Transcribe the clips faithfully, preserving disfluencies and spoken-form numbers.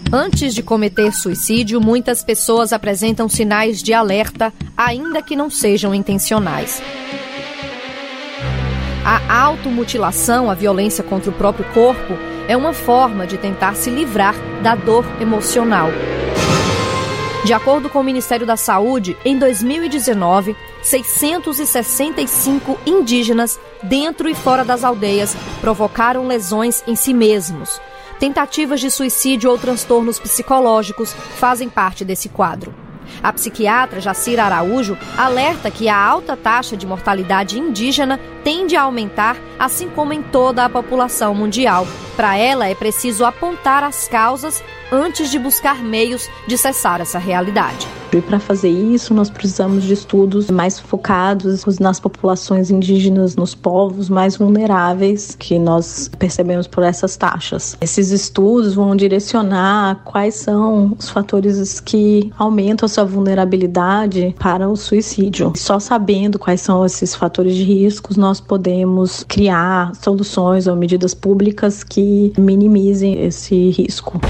Antes de cometer suicídio, muitas pessoas apresentam sinais de alerta, ainda que não sejam intencionais. A automutilação, a violência contra o próprio corpo, é uma forma de tentar se livrar da dor emocional. De acordo com o Ministério da Saúde, em dois mil e dezenove, seiscentos e sessenta e cinco indígenas, dentro e fora das aldeias, provocaram lesões em si mesmos. Tentativas de suicídio ou transtornos psicológicos fazem parte desse quadro. A psiquiatra Jacira Araújo alerta que a alta taxa de mortalidade indígena tende a aumentar, assim como em toda a população mundial. Para ela, é preciso apontar as causas antes de buscar meios de cessar essa realidade. E para fazer isso, nós precisamos de estudos mais focados nas populações indígenas, nos povos mais vulneráveis que nós percebemos por essas taxas. Esses estudos vão direcionar quais são os fatores que aumentam a sua vulnerabilidade para o suicídio. Só sabendo quais são esses fatores de riscos, nós podemos criar soluções ou medidas públicas que minimizem esse risco.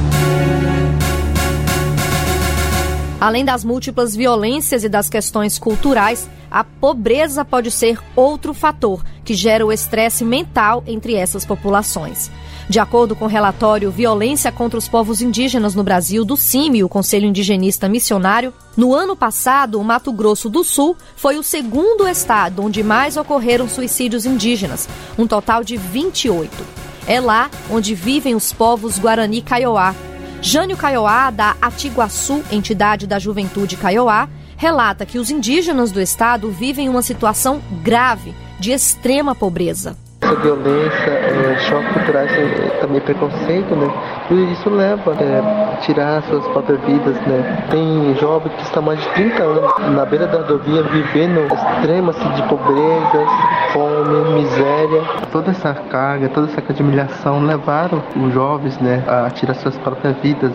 Além das múltiplas violências e das questões culturais, a pobreza pode ser outro fator que gera o estresse mental entre essas populações. De acordo com o relatório Violência contra os Povos Indígenas no Brasil, do CIMI, o Conselho Indigenista Missionário, no ano passado, o Mato Grosso do Sul foi o segundo estado onde mais ocorreram suicídios indígenas, um total de vinte e oito. É lá onde vivem os povos Guarani Kaiowá. Jânio Kaiowá, da Atiguaçu, entidade da Juventude Kaiowá, relata que os indígenas do estado vivem uma situação grave de extrema pobreza. Essa violência, é, choque culturais, é, também preconceito, né? E isso leva a é, tirar suas próprias vidas, né? Tem jovem que está há mais de trinta anos na beira da rodovia vivendo extrema assim, de pobreza, fome, miséria. Toda essa carga, toda essa carga de humilhação levaram os jovens, né, a tirar suas próprias vidas.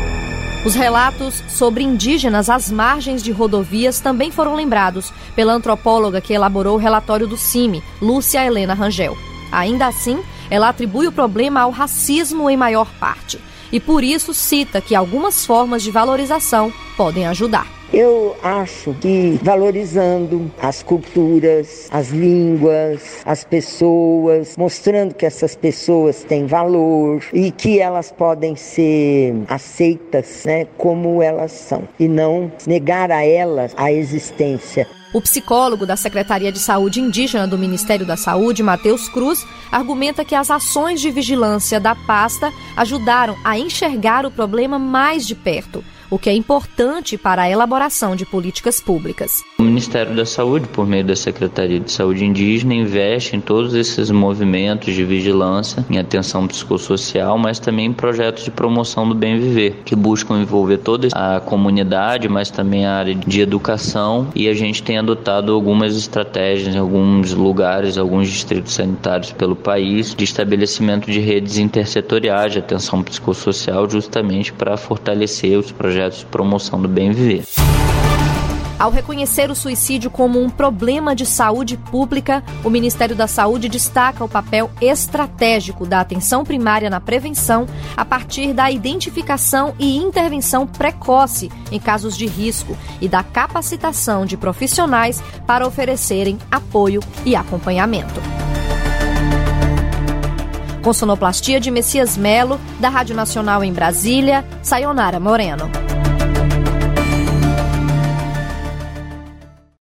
Os relatos sobre indígenas às margens de rodovias também foram lembrados pela antropóloga que elaborou o relatório do CIMI, Lúcia Helena Rangel. Ainda assim, ela atribui o problema ao racismo em maior parte e, por isso, cita que algumas formas de valorização podem ajudar. Eu acho que valorizando as culturas, as línguas, as pessoas, mostrando que essas pessoas têm valor e que elas podem ser aceitas, né, como elas são, e não negar a elas a existência. O psicólogo da Secretaria de Saúde Indígena do Ministério da Saúde, Matheus Cruz, argumenta que as ações de vigilância da pasta ajudaram a enxergar o problema mais de perto, o que é importante para a elaboração de políticas públicas. O Ministério da Saúde, por meio da Secretaria de Saúde Indígena, investe em todos esses movimentos de vigilância, em atenção psicossocial, mas também em projetos de promoção do bem viver, que buscam envolver toda a comunidade, mas também a área de educação, e a gente tem adotado algumas estratégias em alguns lugares, alguns distritos sanitários pelo país, de estabelecimento de redes intersetoriais de atenção psicossocial, justamente para fortalecer os projetos de promoção do bem viver. Ao reconhecer o suicídio como um problema de saúde pública, o Ministério da Saúde destaca o papel estratégico da atenção primária na prevenção a partir da identificação e intervenção precoce em casos de risco e da capacitação de profissionais para oferecerem apoio e acompanhamento. Com sonoplastia de Messias Melo, da Rádio Nacional em Brasília, Sayonara Moreno.